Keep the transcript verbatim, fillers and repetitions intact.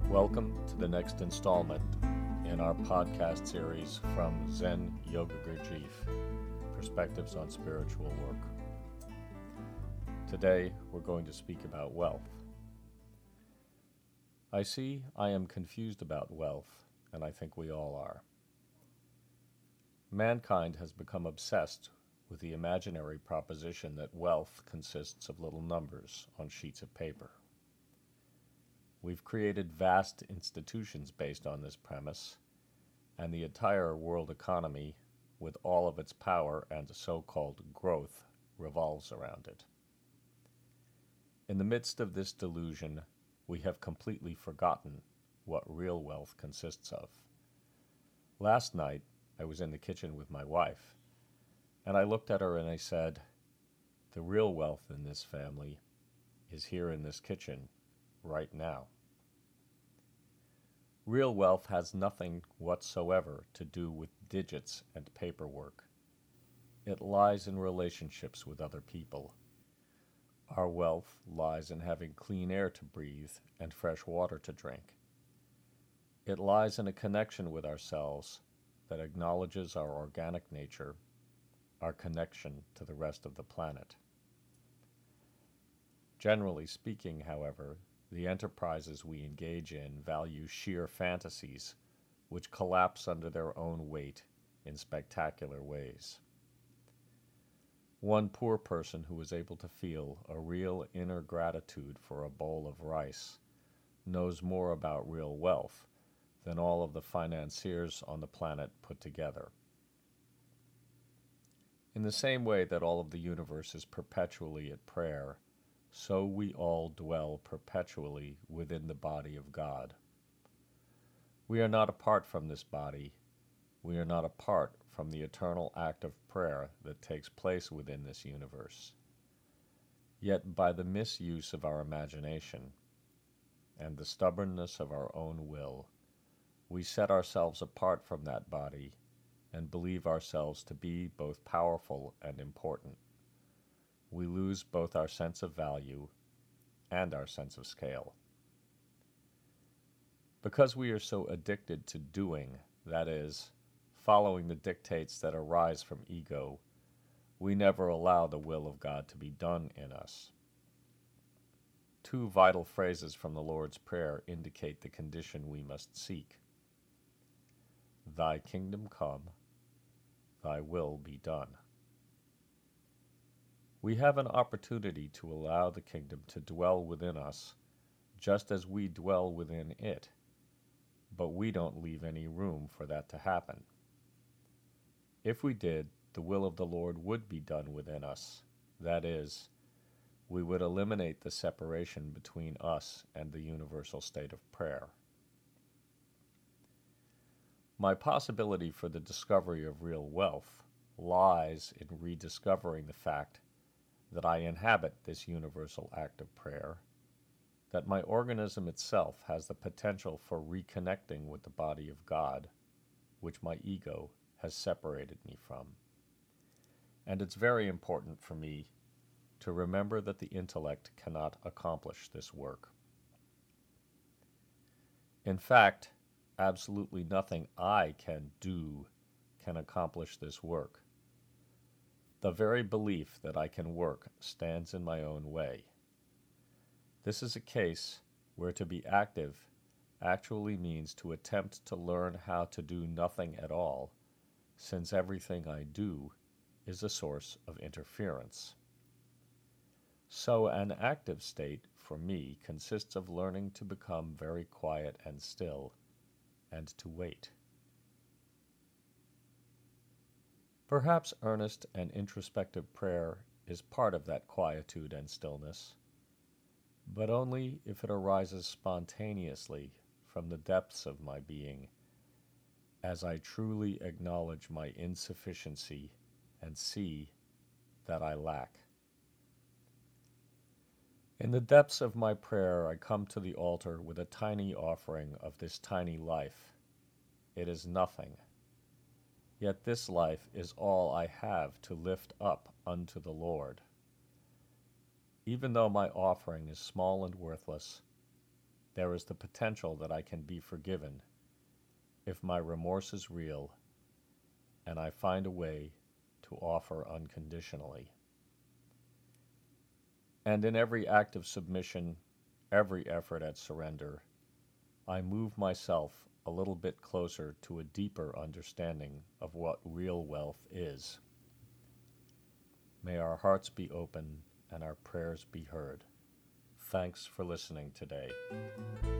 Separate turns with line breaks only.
Welcome to the next installment in our podcast series from Zen Yoga Gurdjieff, Perspectives on Spiritual Work. Today we're going to speak about wealth. I see I am confused about wealth, and I think we all are. Mankind has become obsessed with the imaginary proposition that wealth consists of little numbers on sheets of paper. We've created vast institutions based on this premise, and the entire world economy, with all of its power and so-called growth, revolves around it. In the midst of this delusion, we have completely forgotten what real wealth consists of. Last night, I was in the kitchen with my wife, and I looked at her and I said, "The real wealth in this family is here in this kitchen right now." Real wealth has nothing whatsoever to do with digits and paperwork. It lies in relationships with other people. Our wealth lies in having clean air to breathe and fresh water to drink. It lies in a connection with ourselves that acknowledges our organic nature, our connection to the rest of the planet. Generally speaking, however, the enterprises we engage in value sheer fantasies which collapse under their own weight in spectacular ways. One poor person who is able to feel a real inner gratitude for a bowl of rice knows more about real wealth than all of the financiers on the planet put together. In the same way that all of the universe is perpetually at prayer, so we all dwell perpetually within the body of God. We are not apart from this body. We are not apart from the eternal act of prayer that takes place within this universe. Yet by the misuse of our imagination and the stubbornness of our own will, we set ourselves apart from that body and believe ourselves to be both powerful and important. We lose both our sense of value and our sense of scale. Because we are so addicted to doing, that is, following the dictates that arise from ego, we never allow the will of God to be done in us. Two vital phrases from the Lord's Prayer indicate the condition we must seek. Thy kingdom come, thy will be done. We have an opportunity to allow the kingdom to dwell within us, just as we dwell within it, but we don't leave any room for that to happen. If we did, the will of the Lord would be done within us. That is, we would eliminate the separation between us and the universal state of prayer. My possibility for the discovery of real wealth lies in rediscovering the fact that I inhabit this universal act of prayer, that my organism itself has the potential for reconnecting with the body of God, which my ego has separated me from. And it's very important for me to remember that the intellect cannot accomplish this work. In fact, absolutely nothing I can do can accomplish this work. The very belief that I can work stands in my own way. This is a case where to be active actually means to attempt to learn how to do nothing at all, since everything I do is a source of interference. So an active state, for me, consists of learning to become very quiet and still, and to wait. Perhaps earnest and introspective prayer is part of that quietude and stillness, but only if it arises spontaneously from the depths of my being, as I truly acknowledge my insufficiency and see that I lack. In the depths of my prayer, I come to the altar with a tiny offering of this tiny life. It is nothing. Yet this life is all I have to lift up unto the Lord. Even though my offering is small and worthless, there is the potential that I can be forgiven if my remorse is real and I find a way to offer unconditionally. And in every act of submission, every effort at surrender, I move myself a little bit closer to a deeper understanding of what real wealth is. May our hearts be open and our prayers be heard. Thanks for listening today.